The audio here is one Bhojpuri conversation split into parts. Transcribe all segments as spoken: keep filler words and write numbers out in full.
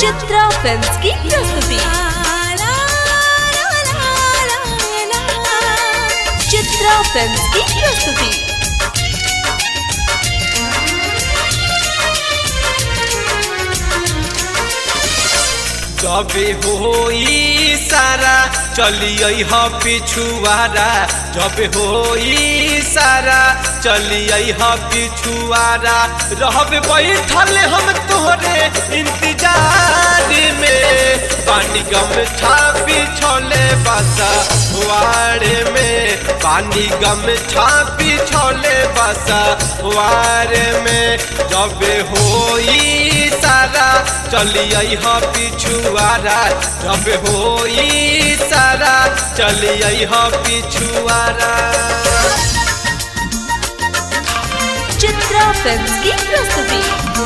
चित्रा फिल्म्स की प्रस्तुति। चित्रा फिल्म्स की प्रस्तुति। जबे होई सारा चलिए ह पिछुआरा, जबे होई सारा चलिए ह पिछुआरा, रहबे बैठल हम तोहरे इंतजार में, पानी गम छापी छोले बसा वारे में, पानी गम छापी छोले बसा वारे में, जबे होई सारा चलिए ह पिछुआरा, जब होई सारा चलिए ह पिछुआरा। चित्रा फिल्म्स की प्रस्तुति।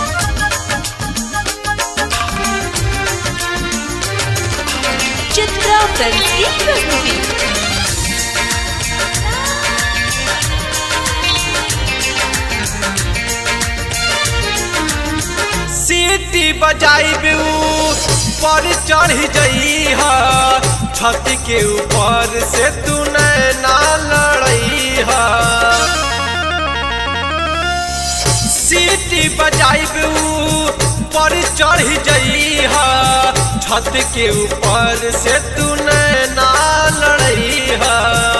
चित्रा फिल्म्स की प्रस्तुति। सीटी बजाइबे पर चढ़ जई हा, छत के ऊपर से तू ना लड़ई हा, सीटी बजाइबे पर चढ़ जई हा, छत के ऊपर से तू ना लड़ई हा,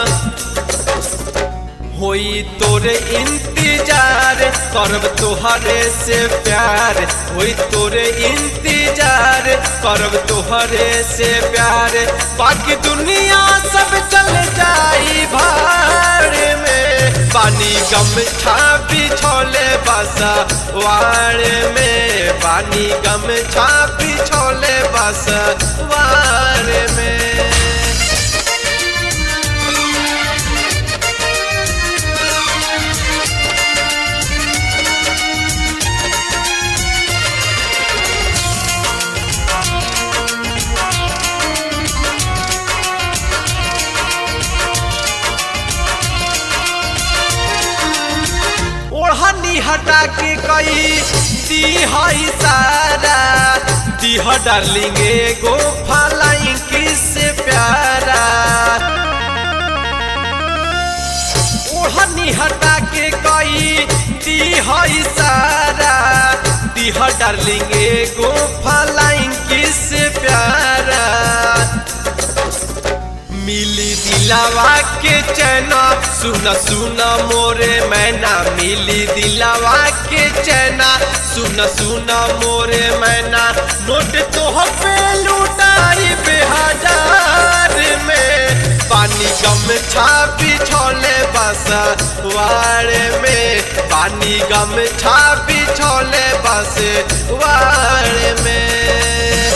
होई तोरे इंतजार करब तोहरे से प्यार, होई तोरे इंतजार करब तोहरे से प्यार, बाकी दुनिया सब चल जाई भाड़ में, पानी गम छापी छोले बसा वारे में, पानी गम छापी छोले बसा वारे में। ओढ़नी हटा के कई दी है सारा, दीह डार्लिंग एगो फलाई किस प्यारा, ओढ़नी हटा के कई दी है सारा, दीह डार्लिंग एगो फलाई किस प्यारा, मिली दिलावा के चैना सुना सुना मोरे मैना, मिली दिलावा के चैना सुना सुना मोरे मैना, नोट तो पे लुटाई बेहजार में, पानी गम छापी छोले बसा वारे में, पानी गम छापी छोले बसे वारे में।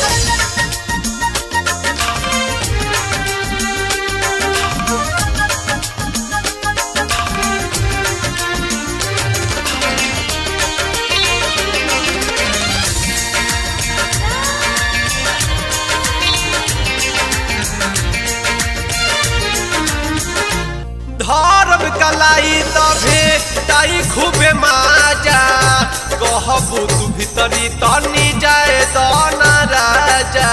धरब कलाई तभे ताई खूबे माजा, कहबू तू भीतरी तनी जाए दाना राजा,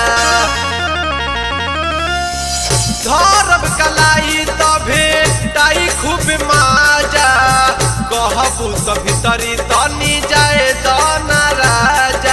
धरब कलाई तभे ताई खूबे माजा, कहबू तो भीतरी तनी जाए दाना राजा,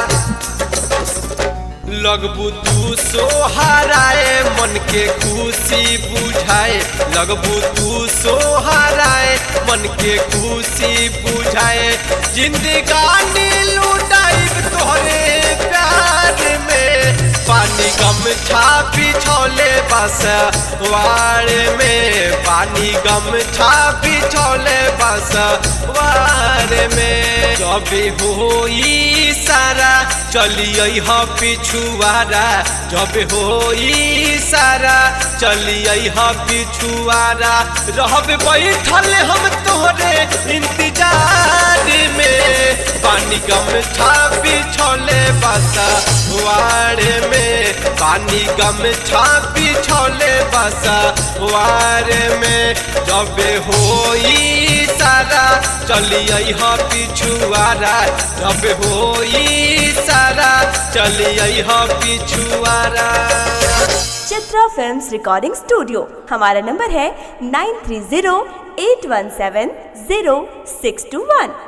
लगबू तू सोहराए मन के खुशी बुझाए, लगबू तू सोहराए मन के खुशी बुझाए, जिंदगानी लुटाइब तोहरे प्यार में, पानी गम छापी छोले बसा वारे में, पानी गम छापी छोले बसा वारे में, जबे होई सारा चलिए ह पिछुआरा, जबे होई सारा चलिए ह पिछुआरा, रहबे बैठल हम तोहरे इंतजार में, पानी गम छापी छोले बसा वारे में, पानी गम छापी छोले बसा वारे में, जबे होई सारा चलिए ह पिछुआरा, जब होई सारा चलिए हो पिछुआरा। चित्रा फिल्म्स रिकॉर्डिंग स्टूडियो, हमारा नंबर है nine three zero eight one seven zero six two वन।